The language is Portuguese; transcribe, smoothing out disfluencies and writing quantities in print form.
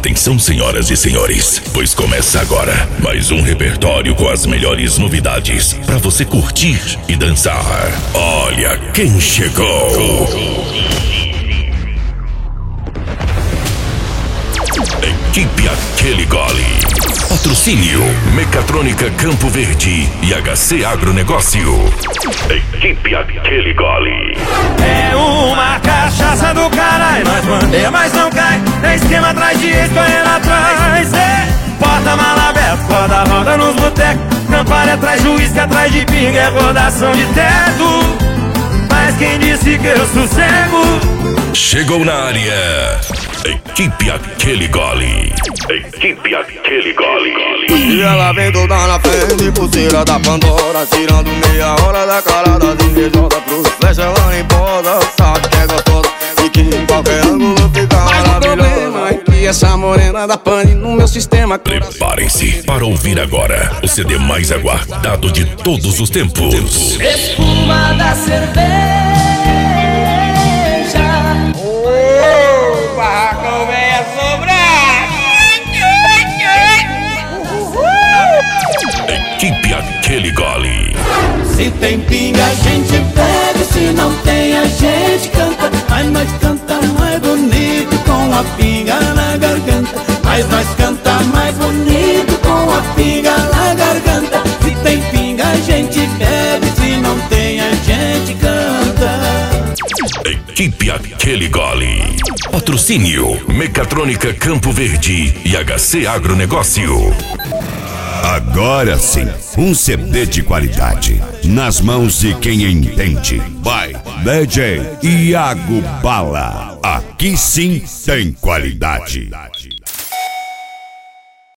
Atenção, senhoras e senhores, pois começa agora mais um repertório com as melhores novidades para você curtir e dançar. Olha quem chegou! Equipe Aquele Gole. Patrocínio Mecatrônica Campo Verde e HC Agronegócio. Equipe Aquele Gole. É uma cachaça do caralho, nós bandeia, mas não cai. É esquema atrás de ex, correndo atrás. É porta-mala aberto, roda nos botecos. Campari atrás, juiz que atrás de pinga. É rodação de teto, mas quem disse que eu sossego? Chegou na área, Equipe Aquele Gole. Equipe Aquele Gole. E ela vem toda na frente, pulseira da Pandora, tirando meia hora da cara das invejosas. Pros flash ela nem posa, sabe que é gostosa e que em qualquer ângulo fica maravilhosa. Mas o problema é que essa morena da Pani no meu sistema. Preparem-se para ouvir agora o CD mais aguardado de todos os tempos. Espuma da cerveja. O barracão vem a sobrar. Equipe Aquele Gole. Se tem pinga a gente bebe, se não tem a gente canta. Mas nós canta mais bonito com a pinga na garganta. Mas nós canta mais bonito com a pinga na garganta. Se tem pinga a gente bebe, se não tem a gente canta. Equipe Aquele Gole. Patrocínio Mecatrônica Campo Verde e HC Agronegócio. Agora sim, um CD de qualidade nas mãos de quem entende. Vai, DJ Iago Bala. Aqui sim tem qualidade.